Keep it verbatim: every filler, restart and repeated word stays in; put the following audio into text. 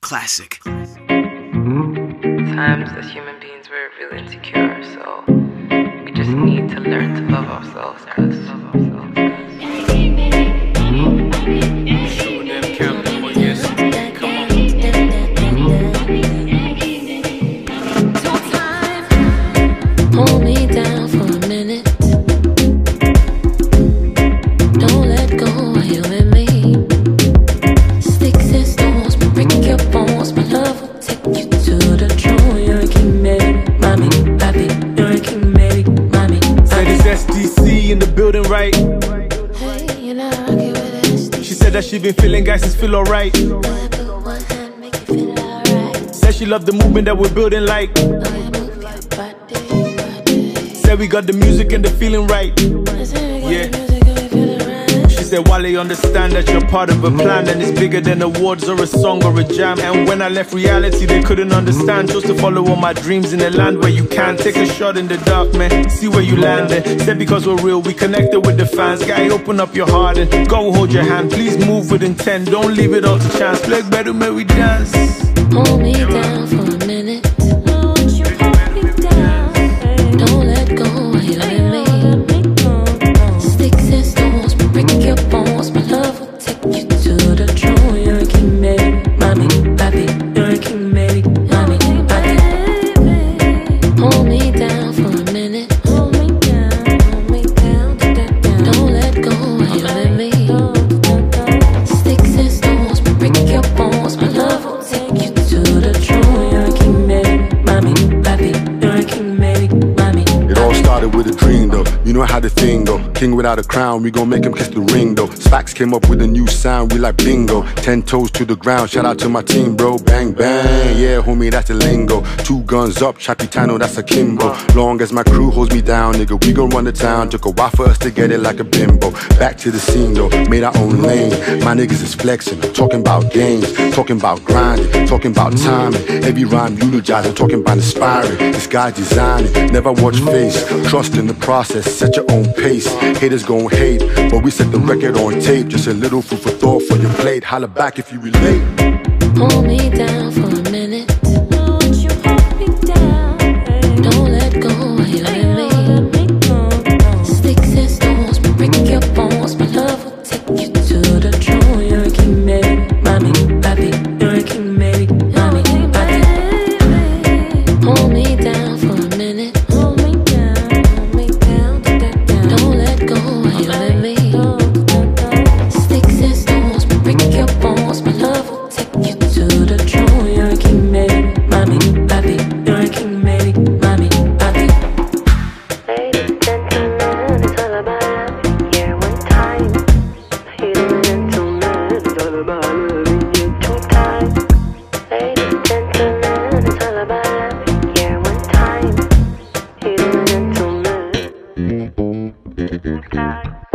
Classic. Times as human beings we're really insecure, so we just need to learn to love ourselves. Cause love ourselves. Hold me down for a minute. Don't let go while you're with me. Sticks and stones will break your bones. My love will take you to the throne. You're a king, baby, mommy, papi. You're a king, baby, mommy. Said it's S D C in the building, right? Hey, you're not rocking with S D C. She said that she been feeling guys feel alright. Go ahead, put one hand, make you feel alright. Said she loved the movement that we're building like. Oh, yeah, move your body, body. Said we got the music and the feeling right. I said we got Yeah. the music and we feel alright. She said, Wale, understand that you're part of a plan, and it's bigger than awards or a song or a jam. And when I left reality, they couldn't understand. Chose to follow all my dreams in a land where you can take a shot in the dark, man. See where you landed. Said because we're real, we connected with the fans. Guy, open up your heart and go hold your hand. Please move with intent, don't leave it all to chance. Play better, may we dance. Hold me down for a minute. Won't you hold me down? Don't let go while you're with me. Sticks and stones will break your bones. My love will take you to the throne. You're a king, baby, mommy, papi. You're a king, baby, mommy, papi. Hold me down for a minute. Hold me down, hold me down, down. Don't let go while you're with me. Sticks and stones will break your bones. My love will take you to the throne. You're a king, baby, mommy, papi. You're a king, baby, mommy. It all started with a dream though, you know how the thing go. King without a crown, we gon' make him kiss the ring though. Spax came up with a new sound, we like bingo. Ten toes to the ground, shout out to my team bro. Bang bang, yeah homie that's the lingo. Two guns up, Chapitano that's a Kimbo. Long as my crew holds me down, nigga we gon' run the town. Took a while for us to get it like a bimbo. Back to the scene though, made our own lane. My niggas is flexing, talking about games, talking about grinding, talking about timing. Every rhyme eulogizing, talking about inspiring. This guy designing, never watch face. Trust in the process, set your own pace. Haters gon' hate, but we set the record on tape. Just a little food for thought for your plate. Holla back if you relate. Hold me down for a minute. Won't you hold me down? Don't let go while you're with me. Sticks and stones will break your bones. My love will take you to the throne. You're a king, baby, mommy, papi. You're a king, baby, mommy, papi. Hold me down for a minute. Hold me down, hold me down, down. Don't let go while you're with me. Sticks and stones will break your bones. My love will take you to the throne. You're a king, baby, mommy, papi. You're a king, baby, mommy, papi. Ladies and gentlemen, it's all about loving you one time. Ladies and gentlemen, it's all about loving you two times. Ladies and gentlemen, it's all about loving you one time. Ladies and gentlemen, two times.